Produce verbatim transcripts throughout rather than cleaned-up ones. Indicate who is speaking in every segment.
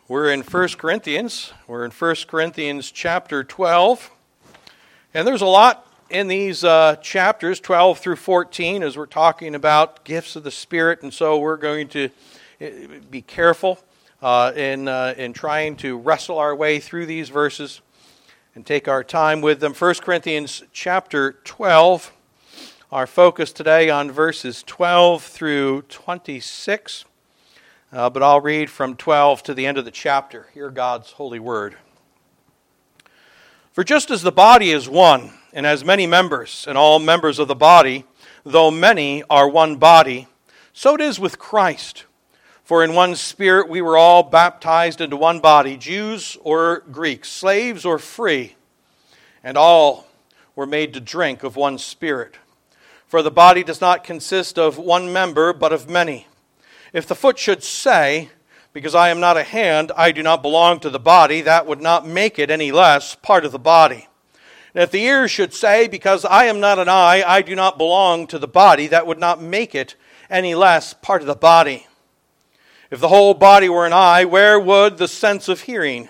Speaker 1: We're in First Corinthians. We're in First Corinthians chapter twelve. And there's a lot in these uh, chapters, twelve through fourteen, as we're talking about gifts of the Spirit. And so we're going to be careful uh, in, uh, in trying to wrestle our way through these verses and take our time with them. First Corinthians chapter twelve. Our focus today on verses twelve through twenty-six. Uh, but I'll read from twelve to the end of the chapter. Hear God's holy word. For just as the body is one, and has many members, and all members of the body, though many, are one body, so it is with Christ. For in one Spirit we were all baptized into one body, Jews or Greeks, slaves or free, and all were made to drink of one Spirit. For the body does not consist of one member, but of many. If the foot should say, because I am not a hand, I do not belong to the body, that would not make it any less part of the body. And if the ear should say, because I am not an eye, I do not belong to the body, that would not make it any less part of the body. If the whole body were an eye, where would the sense of hearing,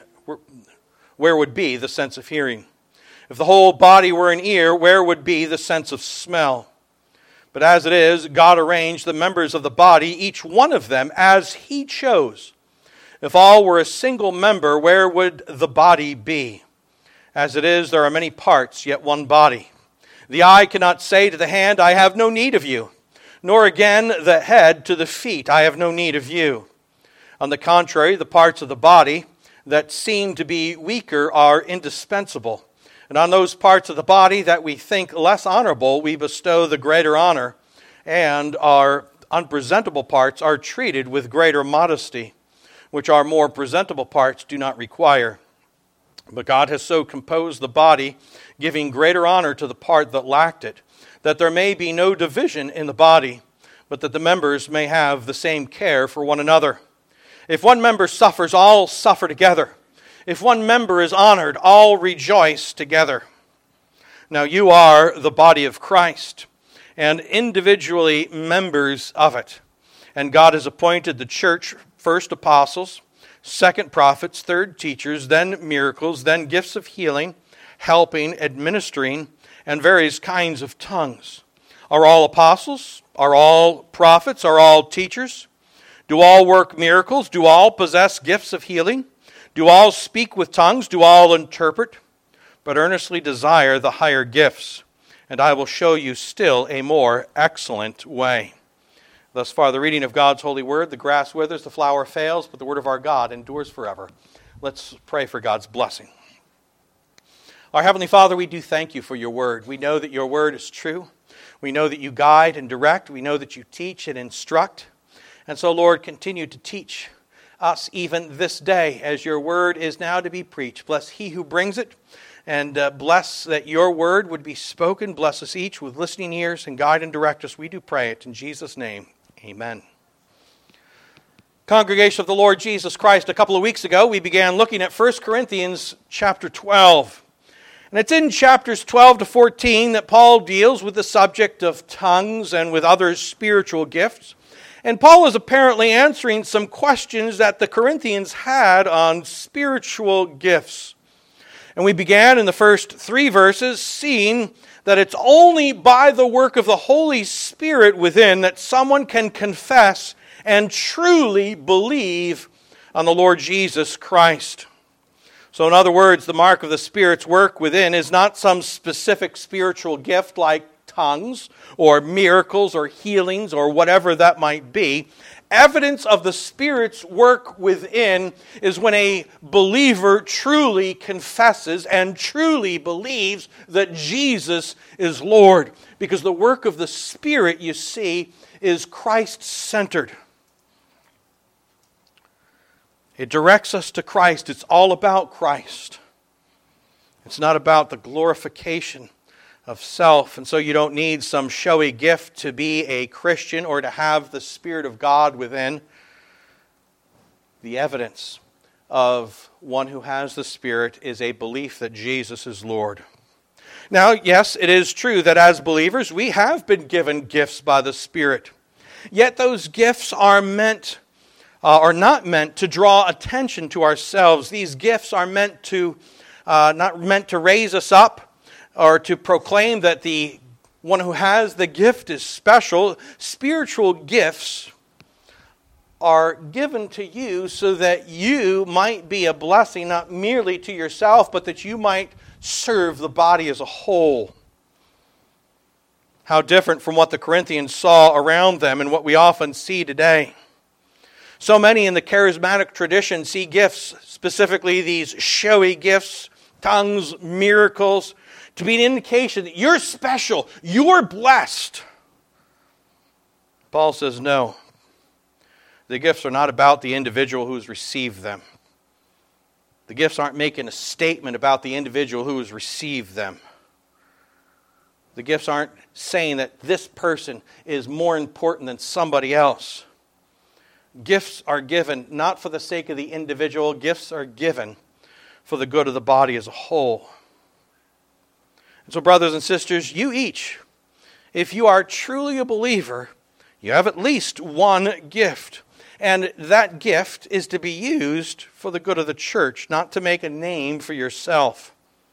Speaker 1: where would be the sense of hearing? If the whole body were an ear, where would be the sense of smell? But as it is, God arranged the members of the body, each one of them, as He chose. If all were a single member, where would the body be? As it is, there are many parts, yet one body. The eye cannot say to the hand, I have no need of you, nor again the head to the feet, I have no need of you. On the contrary, the parts of the body that seem to be weaker are indispensable. And on those parts of the body that we think less honorable, we bestow the greater honor, and our unpresentable parts are treated with greater modesty, which our more presentable parts do not require. But God has so composed the body, giving greater honor to the part that lacked it, that there may be no division in the body, but that the members may have the same care for one another. If one member suffers, all suffer together. If one member is honored, all rejoice together. Now you are the body of Christ, and individually members of it. And God has appointed the church first apostles, second prophets, third teachers, then miracles, then gifts of healing, helping, administering, and various kinds of tongues. Are all apostles? Are all prophets? Are all teachers? Do all work miracles? Do all possess gifts of healing? Do all speak with tongues? Do all interpret? But earnestly desire the higher gifts, and I will show you still a more excellent way. Thus far, the reading of God's holy word. The grass withers, the flower fails, but the word of our God endures forever. Let's pray for God's blessing. Our Heavenly Father, we do thank you for your word. We know that your word is true. We know that you guide and direct. We know that you teach and instruct. And so, Lord, continue to teach us even this day as your word is now to be preached. Bless he who brings it, and uh, bless that your word would be spoken. Bless us each with listening ears, and guide and direct us. We do pray it in Jesus' name. Amen. Congregation of the Lord Jesus Christ, a couple of weeks ago we began looking at First Corinthians chapter twelve. And it's in chapters twelve to fourteen that Paul deals with the subject of tongues and with other spiritual gifts. And Paul is apparently answering some questions that the Corinthians had on spiritual gifts. And we began in the first three verses seeing that it's only by the work of the Holy Spirit within that someone can confess and truly believe on the Lord Jesus Christ. So in other words, the mark of the Spirit's work within is not some specific spiritual gift like tongues or miracles or healings or whatever that might be. Evidence of the Spirit's work within is when a believer truly confesses and truly believes that Jesus is Lord. Because the work of the Spirit, you see, is Christ-centered. It directs us to Christ. It's all about Christ. It's not about the glorification of self. And so you don't need some showy gift to be a Christian or to have the Spirit of God within. The evidence of one who has the Spirit is a belief that Jesus is Lord. Now, yes, it is true that as believers we have been given gifts by the Spirit. Yet those gifts are meant uh, are not meant to draw attention to ourselves. These gifts are meant to, uh, not meant to raise us up or to proclaim that the one who has the gift is special. Spiritual gifts are given to you so that you might be a blessing, not merely to yourself, but that you might serve the body as a whole. How different from what the Corinthians saw around them and what we often see today. So many in the charismatic tradition see gifts, specifically these showy gifts, tongues, miracles, to be an indication that you're special, you're blessed. Paul says no. The gifts are not about the individual who's received them. The gifts aren't making a statement about the individual who has received them. The gifts aren't saying that this person is more important than somebody else. Gifts are given not for the sake of the individual. Gifts are given for the good of the body as a whole. And so, brothers and sisters, you each, if you are truly a believer, you have at least one gift. And that gift is to be used for the good of the church, not to make a name for yourself.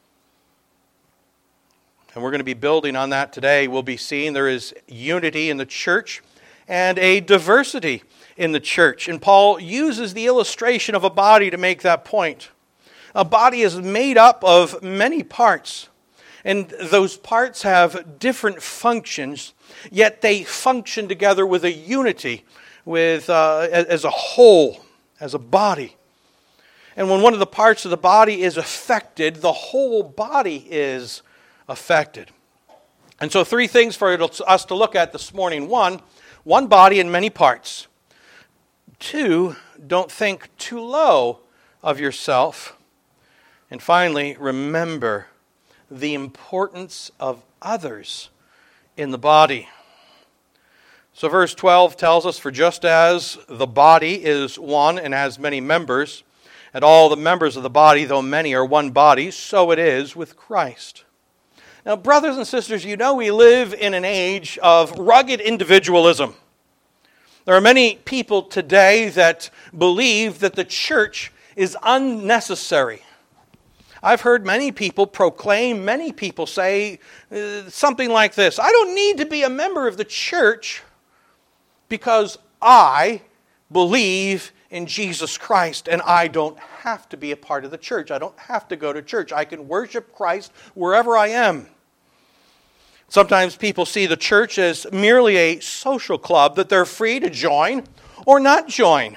Speaker 1: And we're going to be building on that today. We'll be seeing there is unity in the church and a diversity in the church. And Paul uses the illustration of a body to make that point. A body is made up of many parts. And those parts have different functions, yet they function together with a unity, with uh, as a whole, as a body. And when one of the parts of the body is affected, the whole body is affected. And so three things for us to look at this morning. One, one body and many parts. Two, don't think too low of yourself. And finally, remember the importance of others in the body. So verse twelve tells us, for just as the body is one and has many members, and all the members of the body, though many, are one body, so it is with Christ. Now, brothers and sisters, you know we live in an age of rugged individualism. There are many people today that believe that the church is unnecessary. I've heard many people proclaim, many people say uh, something like this: I don't need to be a member of the church because I believe in Jesus Christ and I don't have to be a part of the church. I don't have to go to church. I can worship Christ wherever I am. Sometimes people see the church as merely a social club that they're free to join or not join.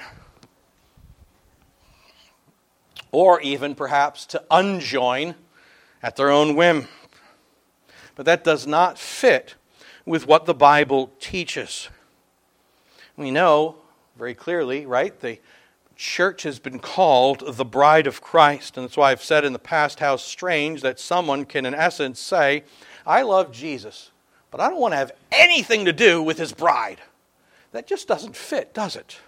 Speaker 1: Or even perhaps to unjoin at their own whim. But that does not fit with what the Bible teaches. We know very clearly, right, the church has been called the bride of Christ. And that's why I've said in the past how strange that someone can in essence say, I love Jesus, but I don't want to have anything to do with his bride. That just doesn't fit, does it?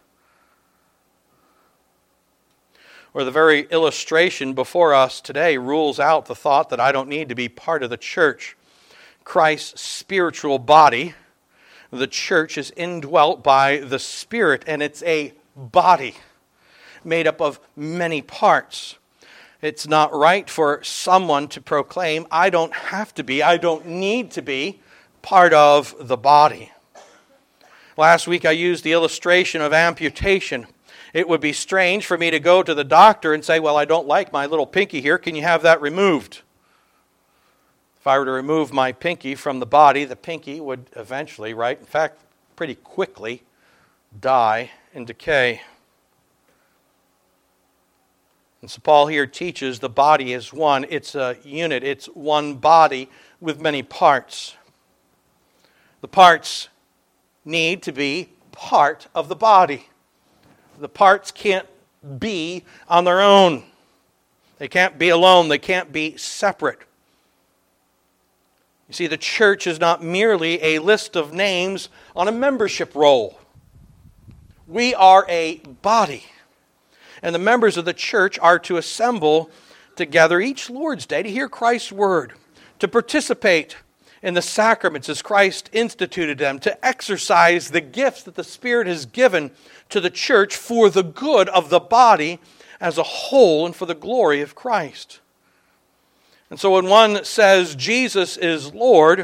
Speaker 1: Or the very illustration before us today rules out the thought that I don't need to be part of the church. Christ's spiritual body, the church, is indwelt by the Spirit, and it's a body made up of many parts. It's not right for someone to proclaim, I don't have to be, I don't need to be part of the body. Last week I used the illustration of amputation. It would be strange for me to go to the doctor and say, well, I don't like my little pinky here. Can you have that removed? If I were to remove my pinky from the body, the pinky would eventually, right, in fact, pretty quickly, die and decay. And so Paul here teaches the body is one. It's a unit. It's one body with many parts. The parts need to be part of the body. The parts can't be on their own. They can't be alone. They can't be separate. You see, the church is not merely a list of names on a membership roll. We are a body. And the members of the church are to assemble together each Lord's Day to hear Christ's word, to participate in the sacraments as Christ instituted them, to exercise the gifts that the Spirit has given to the church for the good of the body as a whole and for the glory of Christ. And so when one says Jesus is Lord,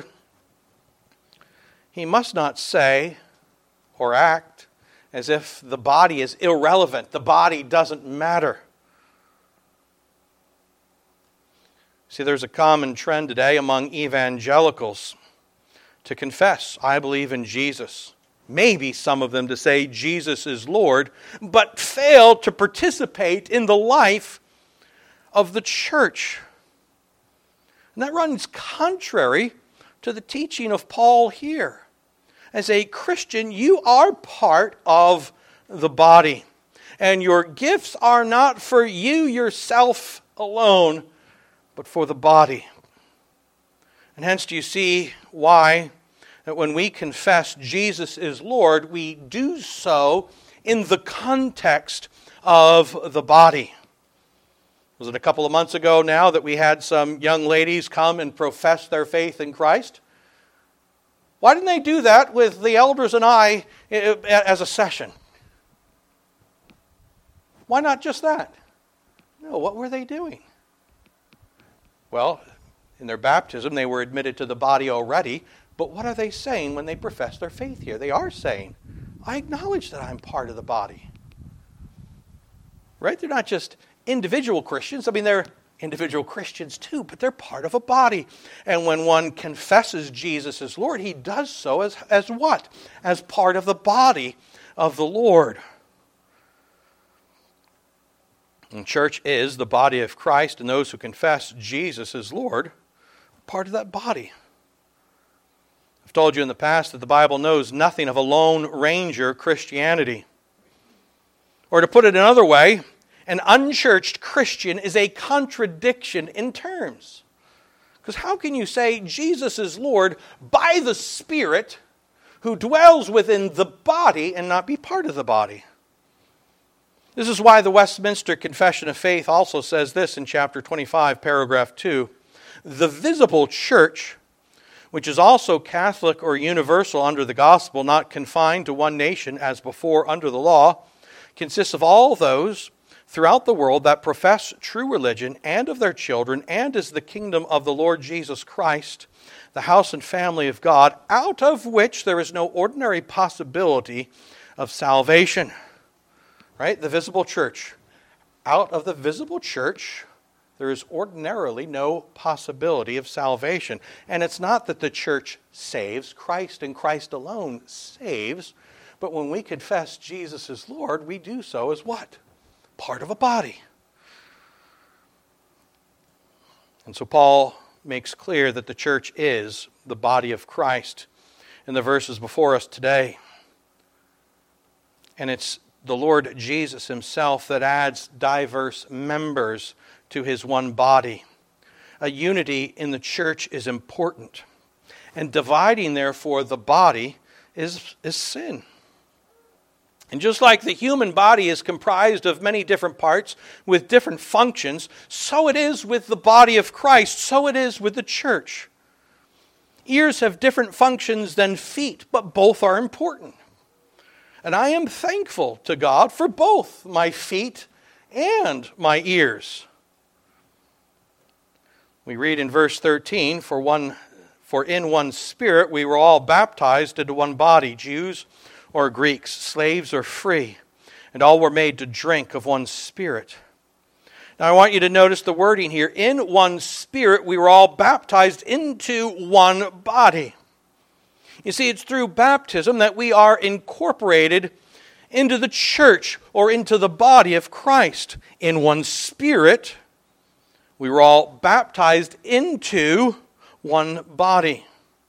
Speaker 1: he must not say or act as if the body is irrelevant, the body doesn't matter. See, there's a common trend today among evangelicals to confess, I believe in Jesus. Maybe some of them to say Jesus is Lord, but fail to participate in the life of the church. And that runs contrary to the teaching of Paul here. As a Christian, you are part of the body. And your gifts are not for you yourself alone, but for the body. And hence do you see why that when we confess Jesus is Lord, we do so in the context of the body. Was it a couple of months ago now that we had some young ladies come and profess their faith in Christ? Why didn't they do that with the elders and I as a session? Why not just that? No, what were they doing? Well, in their baptism, they were admitted to the body already, but what are they saying when they profess their faith here? They are saying, I acknowledge that I'm part of the body. Right? They're not just individual Christians. I mean, they're individual Christians too, but they're part of a body. And when one confesses Jesus as Lord, he does so as, as what? As part of the body of the Lord. And church is the body of Christ, and those who confess Jesus as Lord are part of that body. I've told you in the past that the Bible knows nothing of a Lone Ranger Christianity. Or to put it another way, an unchurched Christian is a contradiction in terms. Because how can you say Jesus is Lord by the Spirit who dwells within the body and not be part of the body? This is why the Westminster Confession of Faith also says this in chapter twenty-five, paragraph two. The visible church, which is also Catholic or universal under the gospel, not confined to one nation as before under the law, consists of all those throughout the world that profess true religion, and of their children, and is the kingdom of the Lord Jesus Christ, the house and family of God, out of which there is no ordinary possibility of salvation. Right? The visible church. Out of the visible church, there is ordinarily no possibility of salvation. And it's not that the church saves, Christ and Christ alone saves, but when we confess Jesus as Lord, we do so as what? Part of a body. And so Paul makes clear that the church is the body of Christ in the verses before us today. And it's the Lord Jesus himself that adds diverse members to his one body. A unity in the church is important. And dividing, therefore, the body is, is sin. And just like the human body is comprised of many different parts with different functions, so it is with the body of Christ, so it is with the church. Ears have different functions than feet, but both are important. And I am thankful to God for both my feet and my ears. We read in verse thirteen, for one, for in one Spirit we were all baptized into one body, Jews or Greeks, slaves or free, and all were made to drink of one Spirit. Now I want you to notice the wording here. In one Spirit we were all baptized into one body. You see, it's through baptism that we are incorporated into the church or into the body of Christ. In one Spirit, we were all baptized into one body.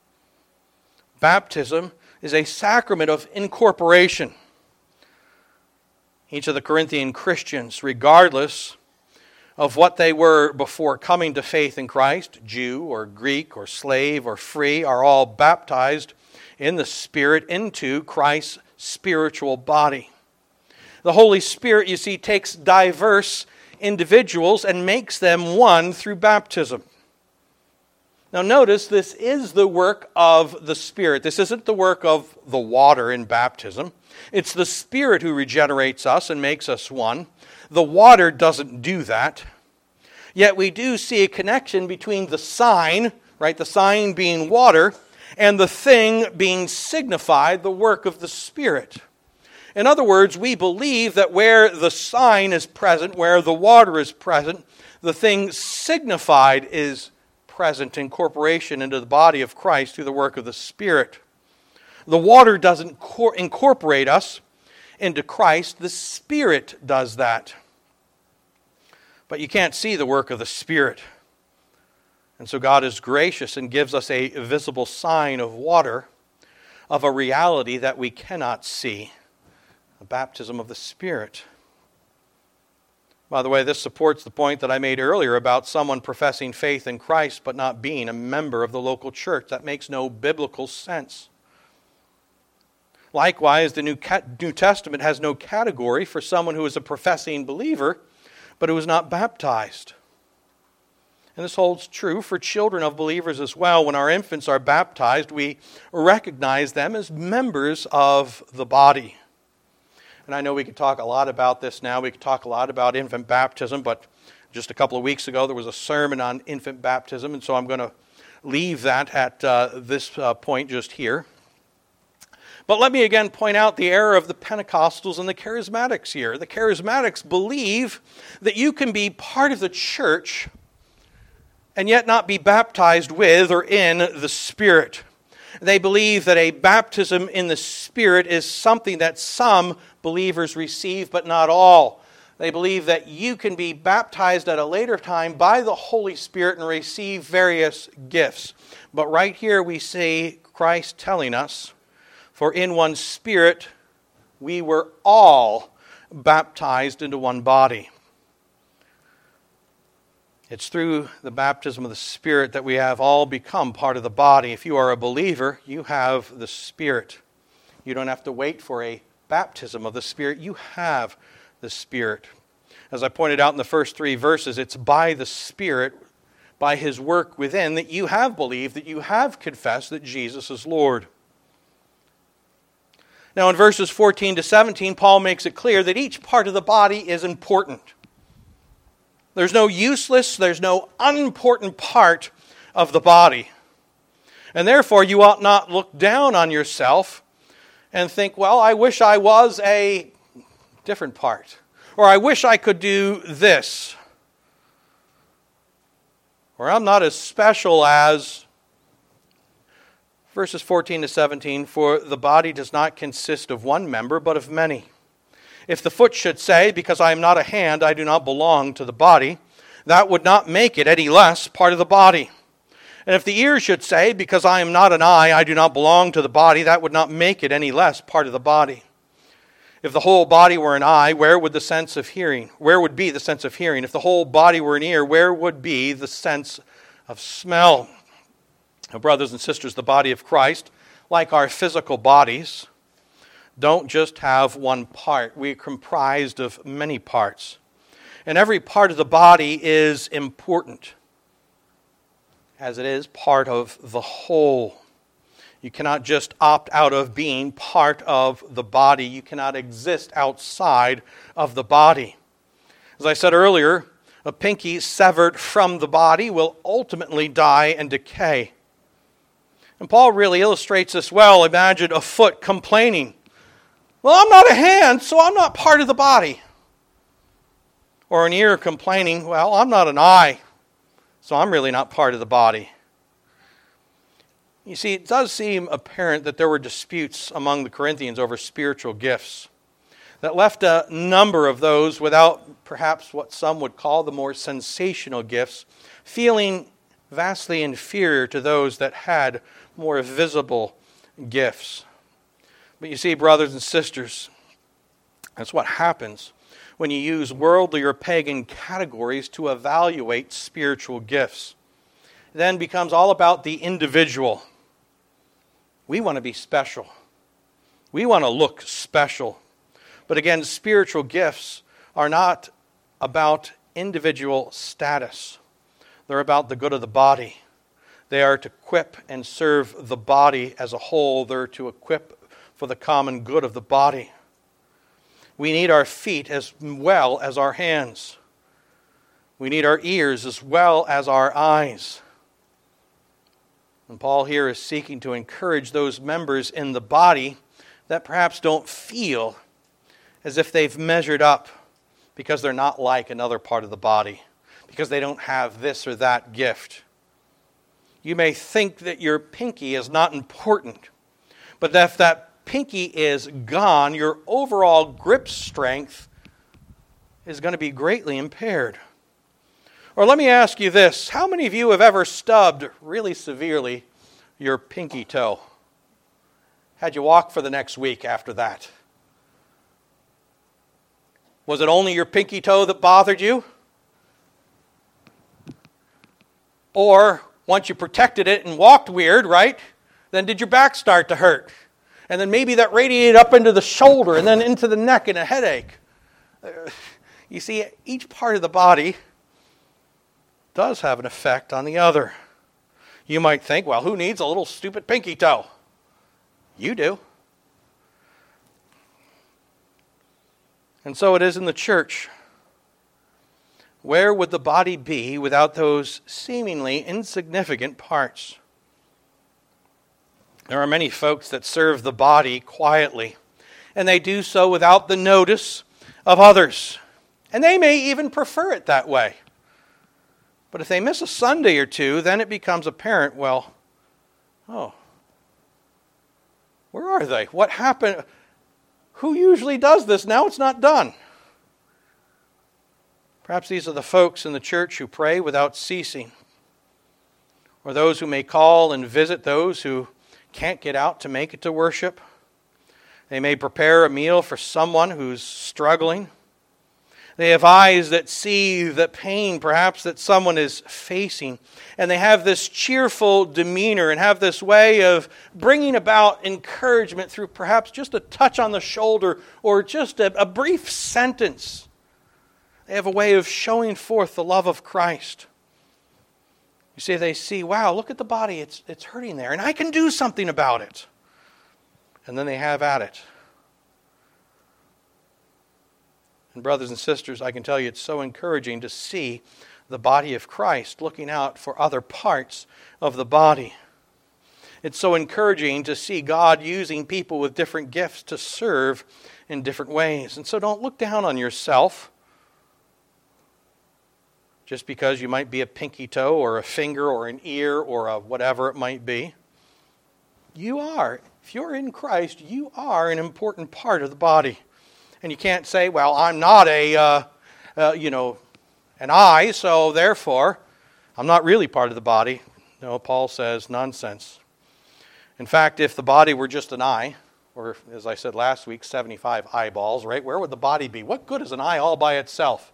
Speaker 1: Baptism is a sacrament of incorporation. Each of the Corinthian Christians, regardless of what they were before coming to faith in Christ, Jew or Greek or slave or free, are all baptized in the Spirit into Christ's spiritual body. The Holy Spirit, you see, takes diverse individuals and makes them one through baptism. Now notice, this is the work of the Spirit. This isn't the work of the water in baptism. It's the Spirit who regenerates us and makes us one. The water doesn't do that. Yet we do see a connection between the sign, right, the sign being water, and the thing being signified, the work of the Spirit. In other words, we believe that where the sign is present, where the water is present, the thing signified is present, incorporation into the body of Christ through the work of the Spirit. The water doesn't cor- incorporate us into Christ. The Spirit does that. But you can't see the work of the Spirit. And so God is gracious and gives us a visible sign of water, of a reality that we cannot see, a baptism of the Spirit. By the way, this supports the point that I made earlier about someone professing faith in Christ but not being a member of the local church. That makes no biblical sense. Likewise, the New Testament has no category for someone who is a professing believer but who is not baptized. And this holds true for children of believers as well. When our infants are baptized, we recognize them as members of the body. And I know we could talk a lot about this now. We could talk a lot about infant baptism, but just a couple of weeks ago there was a sermon on infant baptism, and so I'm going to leave that at uh, this uh, point just here. But let me again point out the error of the Pentecostals and the Charismatics here. The Charismatics believe that you can be part of the church and yet not be baptized with or in the Spirit. They believe that a baptism in the Spirit is something that some believers receive, but not all. They believe that you can be baptized at a later time by the Holy Spirit and receive various gifts. But right here we see Christ telling us, for in one Spirit we were all baptized into one body. It's through the baptism of the Spirit that we have all become part of the body. If you are a believer, you have the Spirit. You don't have to wait for a baptism of the Spirit. You have the Spirit. As I pointed out in the first three verses, it's by the Spirit, by His work within, that you have believed, that you have confessed that Jesus is Lord. Now in verses fourteen to seventeen, Paul makes it clear that each part of the body is important. There's no useless, there's no unimportant part of the body. And therefore, you ought not look down on yourself and think, well, I wish I was a different part. Or I wish I could do this. Or I'm not as special as... Verses fourteen to seventeen, for the body does not consist of one member, but of many. If the foot should say, because I am not a hand, I do not belong to the body, that would not make it any less part of the body. And if the ear should say, because I am not an eye, I do not belong to the body, that would not make it any less part of the body. If the whole body were an eye, where would the sense of hearing? Where would be the sense of hearing? If the whole body were an ear, where would be the sense of smell? Now, brothers and sisters, the body of Christ, like our physical bodies, don't just have one part. We are comprised of many parts. And every part of the body is important, as it is part of the whole. You cannot just opt out of being part of the body. You cannot exist outside of the body. As I said earlier, a pinky severed from the body will ultimately die and decay. And Paul really illustrates this well. Imagine a foot complaining, well, I'm not a hand, so I'm not part of the body. Or an ear complaining, well, I'm not an eye, so I'm really not part of the body. You see, it does seem apparent that there were disputes among the Corinthians over spiritual gifts that left a number of those without perhaps what some would call the more sensational gifts, feeling vastly inferior to those that had more visible gifts. But you see, brothers and sisters, that's what happens when you use worldly or pagan categories to evaluate spiritual gifts. It then becomes all about the individual. We want to be special. We want to look special. But again, spiritual gifts are not about individual status. They're about the good of the body. They are to equip and serve the body as a whole. They're to equip for the common good of the body. We need our feet as well as our hands. We need our ears as well as our eyes. And Paul here is seeking to encourage those members in the body that perhaps don't feel as if they've measured up because they're not like another part of the body, because they don't have this or that gift. You may think that your pinky is not important, but if that pinky is gone, your overall grip strength is going to be greatly impaired. Or let me ask you this. How many of you have ever stubbed really severely your pinky toe? Had you walk for the next week after that? Was it only your pinky toe that bothered you? Or once you protected it and walked weird, right? Then did your back start to hurt? And then maybe that radiated up into the shoulder and then into the neck and a headache. You see, each part of the body does have an effect on the other. You might think, well, who needs a little stupid pinky toe? You do. And so it is in the church. Where would the body be without those seemingly insignificant parts? There are many folks that serve the body quietly, and they do so without the notice of others. And they may even prefer it that way. But if they miss a Sunday or two, then it becomes apparent, well, oh, where are they? What happened? Who usually does this? Now it's not done. Perhaps these are the folks in the church who pray without ceasing, or those who may call and visit those who can't get out to make it to worship. They may prepare a meal for someone who's struggling. They have eyes that see the pain perhaps that someone is facing. And they have this cheerful demeanor and have this way of bringing about encouragement through perhaps just a touch on the shoulder or just a, a brief sentence. They have a way of showing forth the love of Christ. You see, they see, wow, look at the body, it's, it's hurting there, and I can do something about it. And then they have at it. And brothers and sisters, I can tell you it's so encouraging to see the body of Christ looking out for other parts of the body. It's so encouraging to see God using people with different gifts to serve in different ways. And so don't look down on yourself just because you might be a pinky toe or a finger or an ear or a whatever it might be. You are, if you're in Christ, you are an important part of the body. And you can't say, well, I'm not a, uh, uh, you know, an eye, so therefore I'm not really part of the body. No, Paul says nonsense. In fact, if the body were just an eye, or as I said last week, seventy-five eyeballs, right? Where would the body be? What good is an eye all by itself?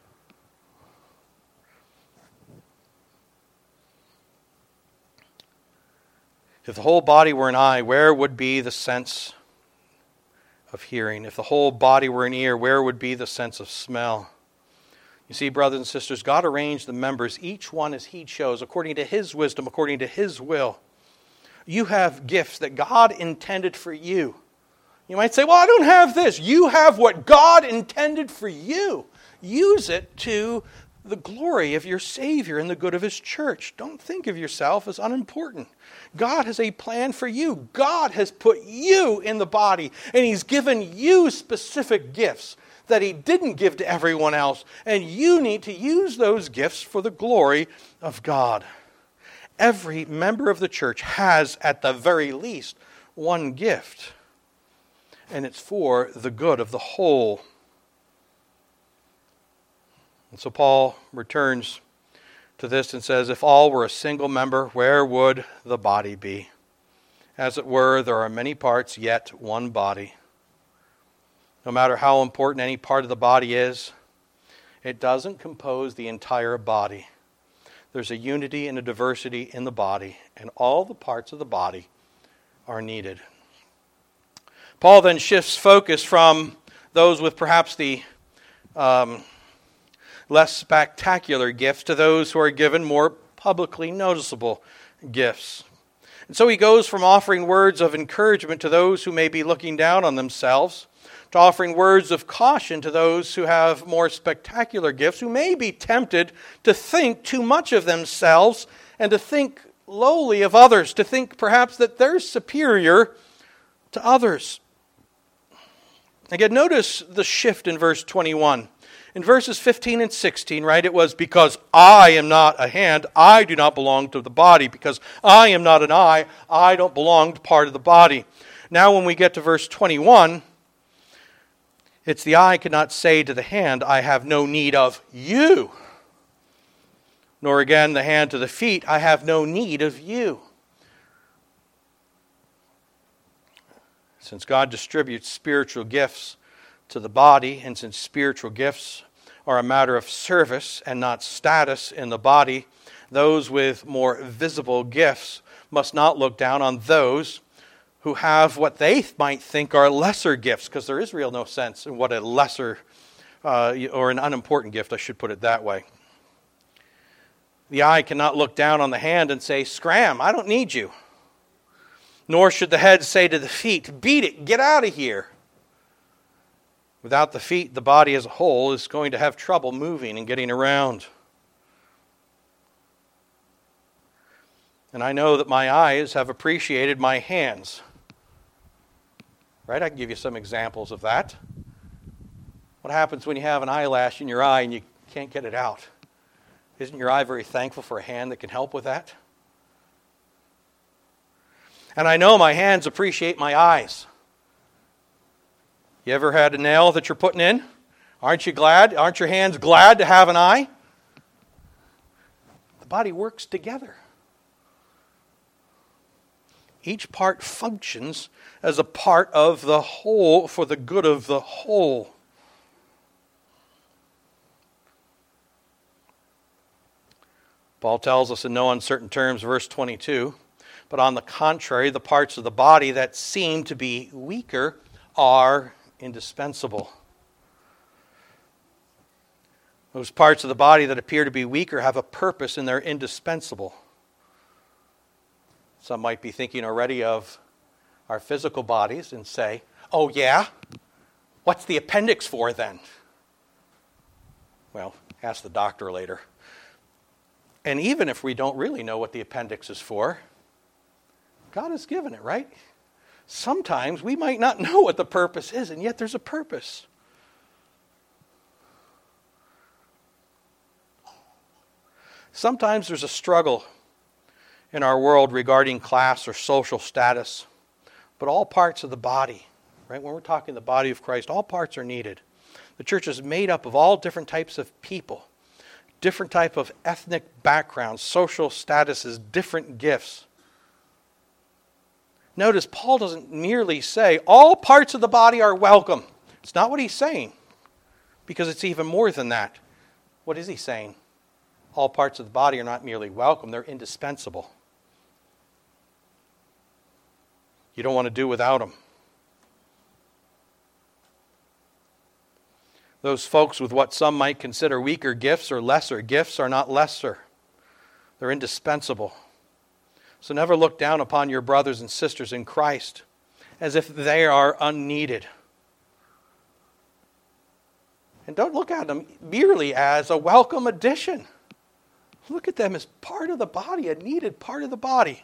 Speaker 1: If the whole body were an eye, where would be the sense of hearing? If the whole body were an ear, where would be the sense of smell? You see, brothers and sisters, God arranged the members, each one as He chose, according to His wisdom, according to His will. You have gifts that God intended for you. You might say, well, I don't have this. You have what God intended for you. Use it to the glory of your Savior and the good of His church. Don't think of yourself as unimportant. God has a plan for you. God has put you in the body, and He's given you specific gifts that He didn't give to everyone else, and you need to use those gifts for the glory of God. Every member of the church has, at the very least, one gift, and it's for the good of the whole. And so Paul returns to this and says, if all were a single member, where would the body be? As it were, there are many parts, yet one body. No matter how important any part of the body is, it doesn't compose the entire body. There's a unity and a diversity in the body, and all the parts of the body are needed. Paul then shifts focus from those with perhaps the um, less spectacular gifts to those who are given more publicly noticeable gifts. And so he goes from offering words of encouragement to those who may be looking down on themselves, to offering words of caution to those who have more spectacular gifts, who may be tempted to think too much of themselves and to think lowly of others, to think perhaps that they're superior to others. Again, notice the shift in verse twenty-one. In verses fifteen and sixteen, right, it was because I am not a hand, I do not belong to the body. Because I am not an eye, I don't belong to part of the body. Now when we get to verse twenty-one, it's the eye cannot say to the hand, I have no need of you. Nor again the hand to the feet, I have no need of you. Since God distributes spiritual gifts to the body, and since spiritual gifts are a matter of service and not status in the body, those with more visible gifts must not look down on those who have what they might think are lesser gifts, because there is real no sense in what a lesser uh, or an unimportant gift, I should put it that way. The eye cannot look down on the hand and say, scram, I don't need you. Nor should the head say to the feet, beat it, get out of here. Without the feet, the body as a whole is going to have trouble moving and getting around. And I know that my eyes have appreciated my hands. Right? I can give you some examples of that. What happens when you have an eyelash in your eye and you can't get it out? Isn't your eye very thankful for a hand that can help with that? And I know my hands appreciate my eyes. You ever had a nail that you're putting in? Aren't you glad? Aren't your hands glad to have an eye? The body works together. Each part functions as a part of the whole for the good of the whole. Paul tells us in no uncertain terms, verse twenty-two, but on the contrary, the parts of the body that seem to be weaker are indispensable. Those parts of the body that appear to be weaker have a purpose and they're indispensable. Some might be thinking already of our physical bodies and say, oh yeah, what's the appendix for then? Well, ask the doctor later. And even if we don't really know what the appendix is for, God has given it, right? Sometimes we might not know what the purpose is, and yet there's a purpose. Sometimes there's a struggle in our world regarding class or social status, but all parts of the body, right? When we're talking the body of Christ, all parts are needed. The church is made up of all different types of people, different type of ethnic backgrounds, social statuses, different gifts. Notice Paul doesn't merely say all parts of the body are welcome. It's not what he's saying, because it's even more than that. What is he saying? All parts of the body are not merely welcome, they're indispensable. You don't want to do without them. Those folks with what some might consider weaker gifts or lesser gifts are not lesser. They're indispensable. So never look down upon your brothers and sisters in Christ as if they are unneeded. And don't look at them merely as a welcome addition. Look at them as part of the body, a needed part of the body.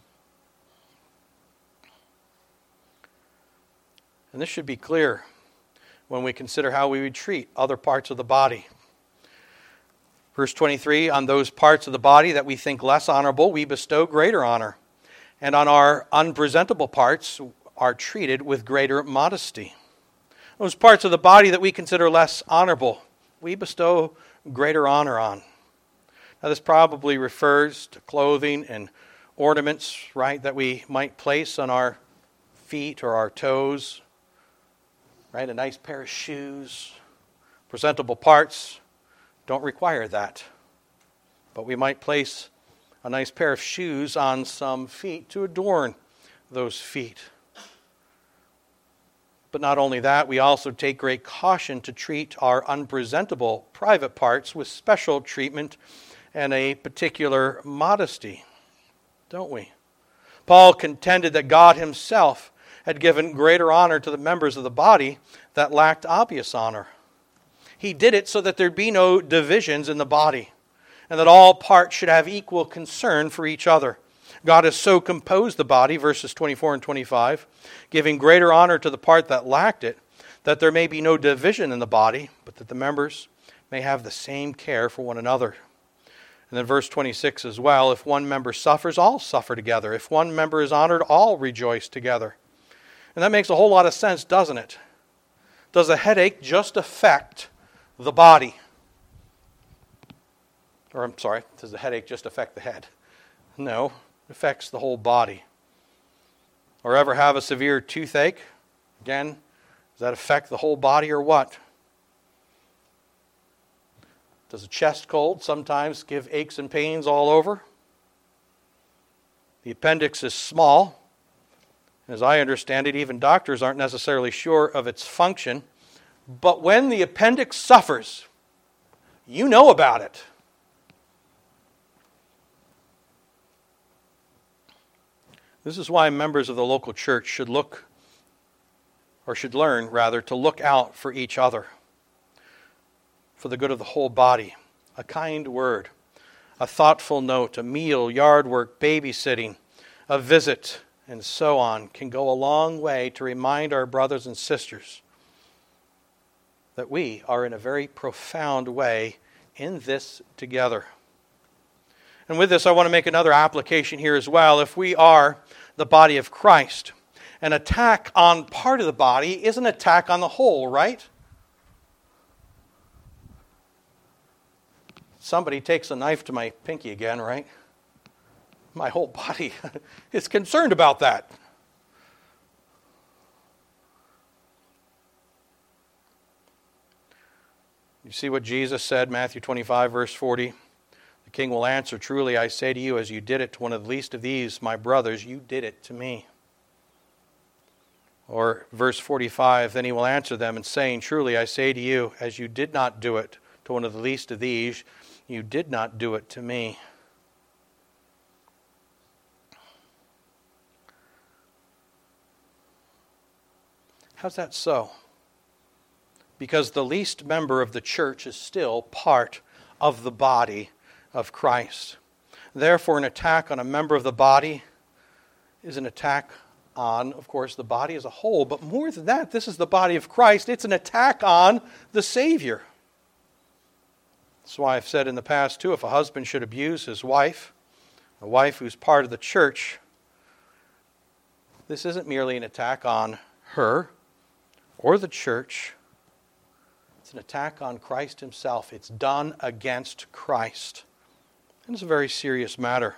Speaker 1: And this should be clear when we consider how we would treat other parts of the body. Verse twenty-three, on those parts of the body that we think less honorable, we bestow greater honor. And on our unpresentable parts are treated with greater modesty. Those parts of the body that we consider less honorable, we bestow greater honor on. Now this probably refers to clothing and ornaments, right, that we might place on our feet or our toes. Right, a nice pair of shoes. Presentable parts don't require that. But we might place a nice pair of shoes on some feet to adorn those feet. But not only that, we also take great caution to treat our unpresentable private parts with special treatment and a particular modesty. don't we? Paul contended that God himself had given greater honor to the members of the body that lacked obvious honor. He did it so that there'd be no divisions in the body, and that all parts should have equal concern for each other. God has so composed the body, verses twenty-four and twenty-five, giving greater honor to the part that lacked it, that there may be no division in the body, but that the members may have the same care for one another. And then verse twenty-six as well, if one member suffers, all suffer together. If one member is honored, all rejoice together. And that makes a whole lot of sense, doesn't it? Does a headache just affect the body? Or I'm sorry, does the headache just affect the head? No, it affects the whole body. Or ever have a severe toothache? Again, does that affect the whole body or what? Does a chest cold sometimes give aches and pains all over? The appendix is small. As I understand it, even doctors aren't necessarily sure of its function. But when the appendix suffers, you know about it. This is why members of the local church should look, or should learn, rather, to look out for each other, for the good of the whole body. A kind word, a thoughtful note, a meal, yard work, babysitting, a visit, and so on can go a long way to remind our brothers and sisters that we are in a very profound way in this together. And with this, I want to make another application here as well. If we are the body of Christ, an attack on part of the body is an attack on the whole, right? Somebody takes a knife to my pinky again, right? My whole body is concerned about that. You see what Jesus said, Matthew twenty-five, verse forty? The king will answer, truly I say to you, as you did it to one of the least of these, my brothers, you did it to me. Or verse forty-five, then he will answer them and saying, truly I say to you, as you did not do it to one of the least of these, you did not do it to me. How's that so? Because the least member of the church is still part of the body of Christ. Therefore, an attack on a member of the body is an attack on, of course, the body as a whole. But more than that, this is the body of Christ. It's an attack on the Savior. That's why I've said in the past, too, if a husband should abuse his wife, a wife who's part of the church, this isn't merely an attack on her or the church. It's an attack on Christ himself. It's done against Christ. And it's a very serious matter.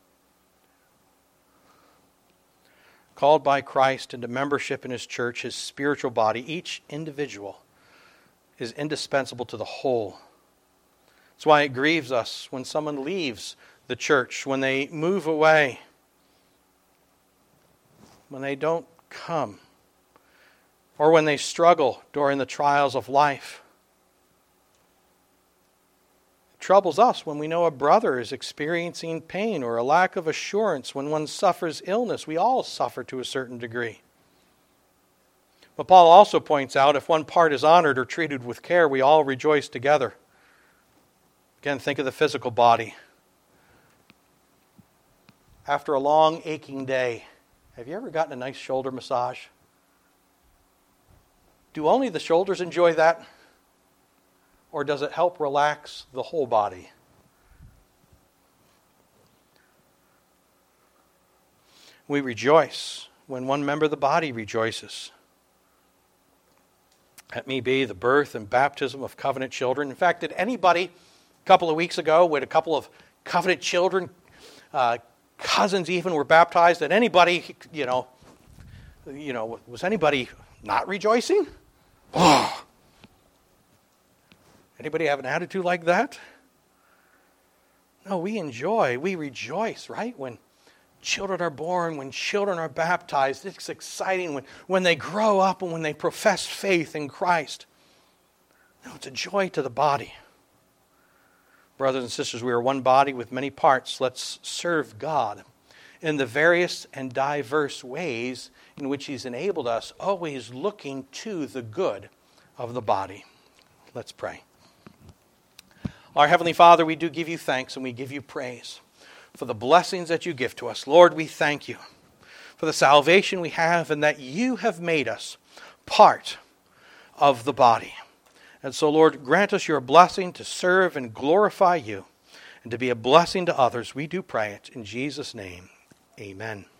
Speaker 1: Called by Christ into membership in his church, his spiritual body, each individual is indispensable to the whole. That's why it grieves us when someone leaves the church, when they move away, when they don't come, or when they struggle during the trials of life. It troubles us when we know a brother is experiencing pain or a lack of assurance, when one suffers illness. We all suffer to a certain degree. But Paul also points out, if one part is honored or treated with care, we all rejoice together. Again, think of the physical body. After a long, aching day, have you ever gotten a nice shoulder massage? Do only the shoulders enjoy that? Or does it help relax the whole body? We rejoice when one member of the body rejoices. That may be the birth and baptism of covenant children. In fact, did anybody a couple of weeks ago, when a couple of covenant children, uh, cousins even, were baptized, did anybody, you know, you know, was anybody not rejoicing? Oh. Anybody have an attitude like that? No, we enjoy, we rejoice, right? When children are born, when children are baptized, it's exciting when, when they grow up and when they profess faith in Christ. No, it's a joy to the body. Brothers and sisters, we are one body with many parts. Let's serve God in the various and diverse ways in which He's enabled us, always looking to the good of the body. Let's pray. Our Heavenly Father, we do give you thanks and we give you praise for the blessings that you give to us. Lord, we thank you for the salvation we have and that you have made us part of the body. And so, Lord, grant us your blessing to serve and glorify you and to be a blessing to others. We do pray it in Jesus' name. Amen.